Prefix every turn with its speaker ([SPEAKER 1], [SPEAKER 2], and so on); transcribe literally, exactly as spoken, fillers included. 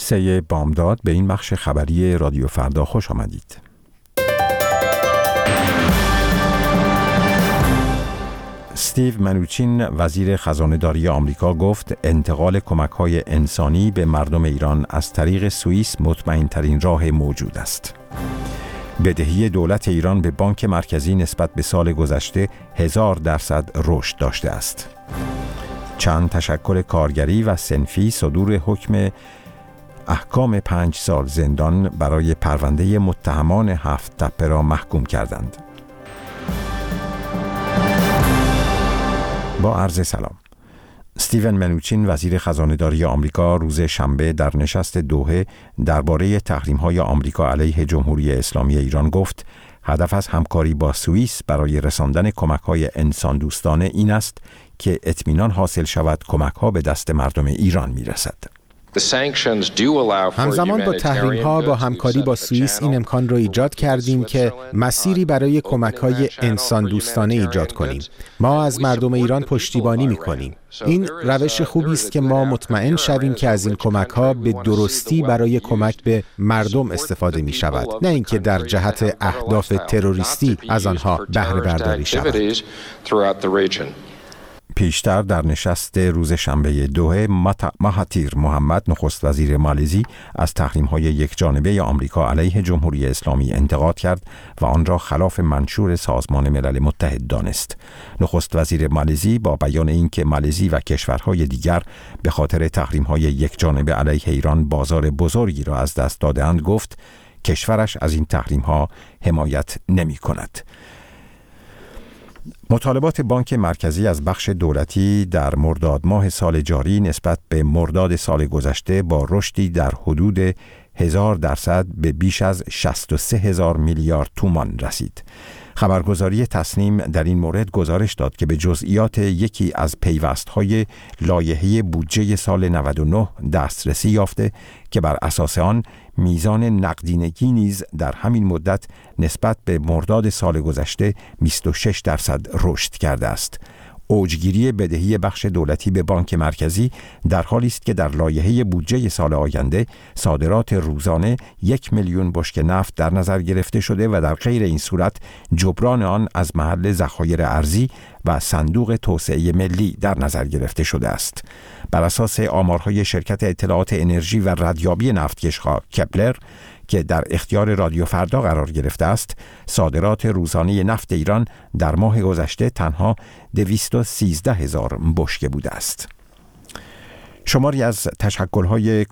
[SPEAKER 1] سه بامداد به این بخش خبری رادیو فردا خوش آمدید. استیو منوچین وزیر خزانه‌داری آمریکا گفت انتقال کمک‌های انسانی به مردم ایران از طریق سوئیس مطمئن‌ترین راه موجود است. بدهی دولت ایران به بانک مرکزی نسبت به سال گذشته هزار درصد رشد داشته است. چند تشکل کارگری و صنفی صدور حکم احکام پنج سال زندان برای پرونده متهمان هفت تپه را محکوم کردند. با عرض سلام. استیون منوچین وزیر خزانه‌داری آمریکا روز شنبه در نشست دوحه درباره تحریم‌های آمریکا علیه جمهوری اسلامی ایران گفت هدف از همکاری با سوئیس برای رساندن کمک‌های انسان دوستانه این است که اطمینان حاصل شود کمک‌ها به دست مردم ایران می‌رسد.
[SPEAKER 2] همزمان با تحریم‌ها با همکاری با سوئیس این امکان را ایجاد کردیم که مسیری برای کمک‌های انسان دوستانه ایجاد کنیم. ما از مردم ایران پشتیبانی می‌کنیم. این روش خوبی است که ما مطمئن شویم که از این کمک‌ها به درستی برای کمک به مردم استفاده می‌شود، نه اینکه در جهت اهداف تروریستی از آنها بهره برداری شود.
[SPEAKER 1] پیشتر در نشست روز شنبه دوحه مهاتیر محمد نخست وزیر مالزی از تحریم‌های یکجانبه آمریکا علیه جمهوری اسلامی انتقاد کرد و آن را خلاف منشور سازمان ملل متحد دانست. نخست وزیر مالزی با بیان اینکه مالزی و کشورهای دیگر به خاطر تحریم‌های یکجانبه علیه ایران بازار بزرگی را از دست داده‌اند گفت کشورش از این تحریم‌ها حمایت نمی‌کند. مطالبات بانک مرکزی از بخش دولتی در مرداد ماه سال جاری نسبت به مرداد سال گذشته با رشدی در حدود هزار درصد به بیش از شصت و سه هزار میلیارد تومان رسید. خبرگزاری تصنیم در این مورد گزارش داد که به جزئیات یکی از پیوست‌های لایحه بودجه سال نود و نه دسترسی یافته که بر اساس آن میزان نقدینگی نیز در همین مدت نسبت به مرداد سال گذشته بیست و شش درصد رشد کرده است. اوجگیری بدهی بخش دولتی به بانک مرکزی در حالی است که در لایحه بودجه سال آینده صادرات روزانه یک میلیون بشکه نفت در نظر گرفته شده و در غیر این صورت جبران آن از محل ذخایر ارزی و صندوق توسعه ملی در نظر گرفته شده است. بر اساس آمارهای شرکت اطلاعات انرژی و ردیابی نفتکش‌ها کپلر که در اختیار رادیو فردا قرار گرفته است، صادرات روزانه نفت ایران در ماه گذشته تنها دویست و سیزده هزار بشکه بوده است. شماری از تشکل‌های